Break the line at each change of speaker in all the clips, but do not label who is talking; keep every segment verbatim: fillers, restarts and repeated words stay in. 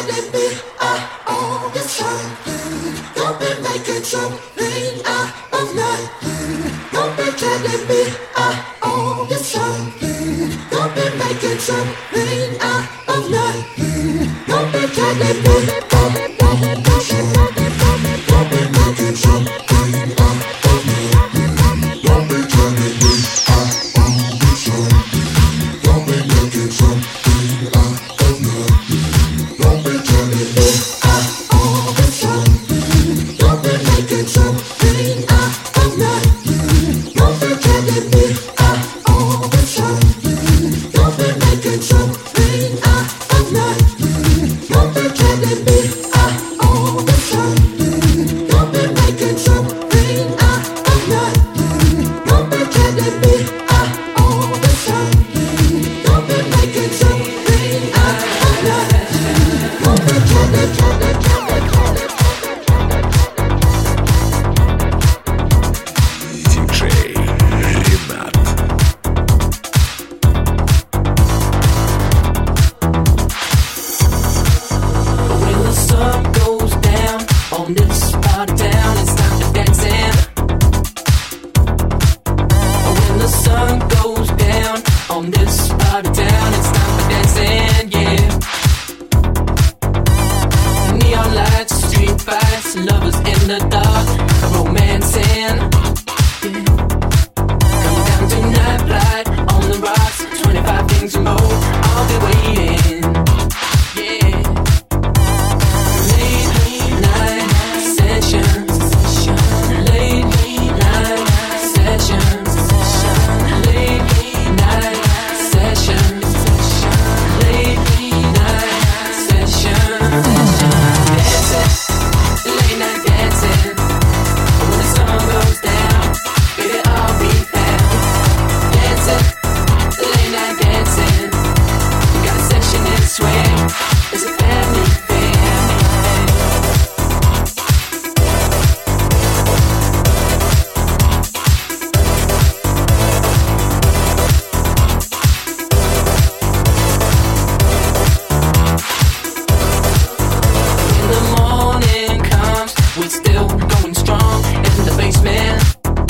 telling me I own the something. Don't be making something out of nothing. Don't be telling me I own the something. Don't be making something out of nothing. Don't be telling me I own the something. Don't be making something out of nothing. Don't be telling me I own the something. Don't be making something out of nothing. Don't be telling me I own the something. Don't be making something out of nothing. Don't be telling me I own the something. Don't be making something out of nothing. Don't be telling me I own the something. Don't be making something out of nothing. Don't be telling me I own the something. Don't be making something out of nothing. Don't be telling, telling, telling, telling.
диджей Ренат.
When the sun goes down on this part of town, it's time to dance in. When the sun goes down on this part of town, it's time for dancing, yeah. Neon lights, street fights, lovers in the dark, romancing. Come down to night flight on the rocks, twenty-five things and more, I'll be waiting, yeah. Late night sessions, late night sessions, late night sessions, late night sessions. Dancing, late night dancing. When the sun goes down, baby, I'll be found. Dancing, late night dancing. We got a session in swing. It's a family thing. When the morning comes, we're still going strong in the basement,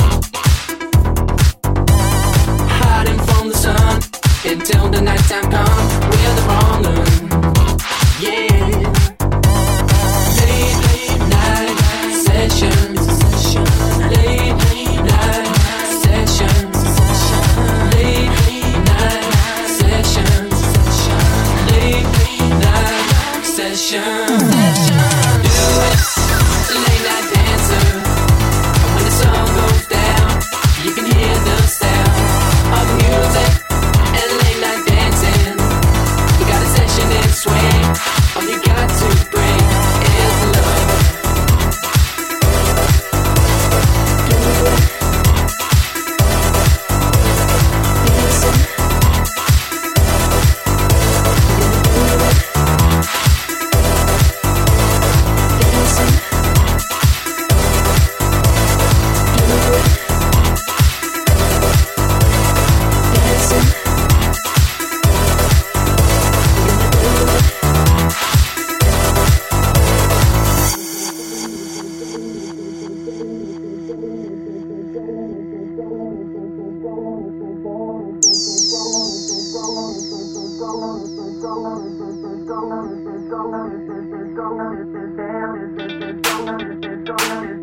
hiding from the sun until the nighttime comes. We're the wrong one, yeah. Late, late night sessions, late night sessions, late night sessions, late night sessions. Do it, late night dancer. When the sun goes down, you can hear the sound of music and late night dancing. We got a session in swing. All you got to bring is love. Go,